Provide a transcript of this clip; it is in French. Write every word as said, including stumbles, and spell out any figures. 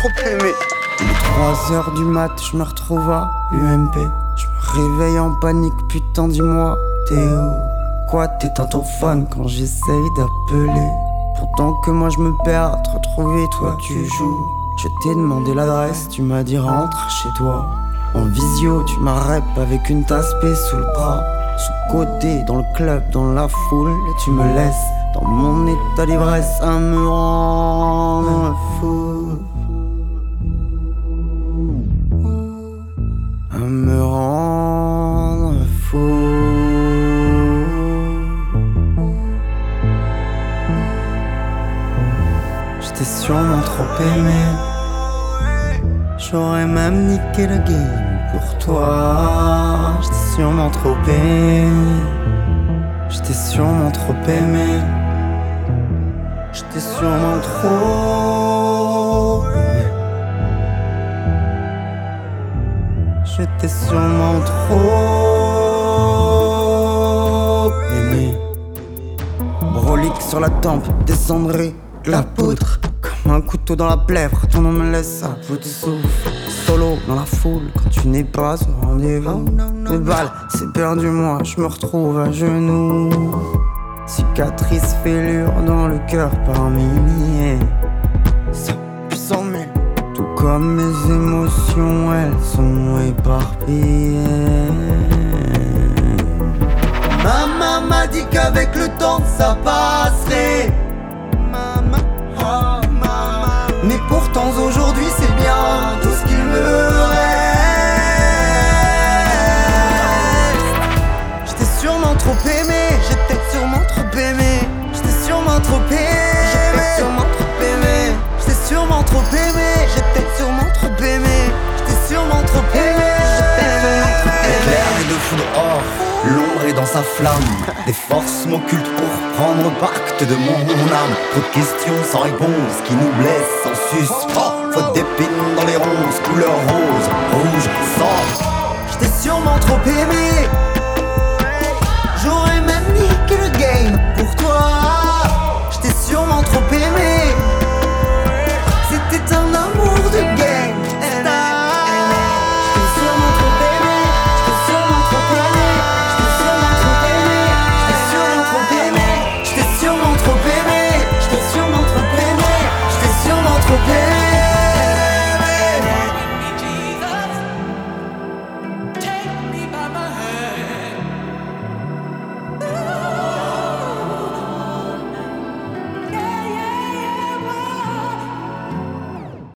trop aimé. Il est trois heures du mat, je me retrouve à U M P. Je me réveille en panique, putain dis-moi, t'es où? Quoi, t'éteins ton phone quand j'essaye d'appeler? Pourtant que moi je me perds à te retrouver, toi tu joues. Je t'ai demandé l'adresse, tu m'as dit rentre chez toi. En visio, tu m'as rep avec une tasse P sous le bras. Sous-côté, dans le club, dans la foule, tu me laisses dans mon état d'ivresse à me rendre fou. À me rendre fou. J'étais sûrement trop aimé. J'aurais même niqué la game pour toi. J'étais sûrement trop aimé. J'étais sûrement trop aimé. J'étais sûrement trop aimé. J'étais sûrement trop aimé. Brolique sur la tempe, des cendrées, de la poutre. Comme un couteau dans la plèvre, ton nom me laisse un peu de souffle. Solo dans la foule, quand tu n'es pas au rendez-vous. Les balles, c'est perdu, moi, je me retrouve à genoux. Cicatrice, fêlure dans le cœur par milliers. Ça, puis cent mille. Tout comme mes émotions, elles sont éparpillées. Maman m'a dit qu'avec le temps, ça passerait. Maman, oh maman. Mais pourtant aujourd'hui c'est bien tout ce qu'il me reste. J'étais sûrement trop aimé, j'étais sûrement trop aimé. J'étais sûrement trop aimé, j'étais sûrement trop aimé. J'étais sûrement trop aimé, j'étais sûrement trop aimé. J'étais sûrement trop aimé, j'étais sûrement trop aimé. Éclair et de fou dehors, l'ombre est dans sa flamme. Des forces m'occultent pour prendre pacte de mon âme. Trop de questions sans réponse qui nous blessent en suspens. Faute d'épines dans les ronces, couleur rose, rouge, sang. J'étais sûrement trop aimé,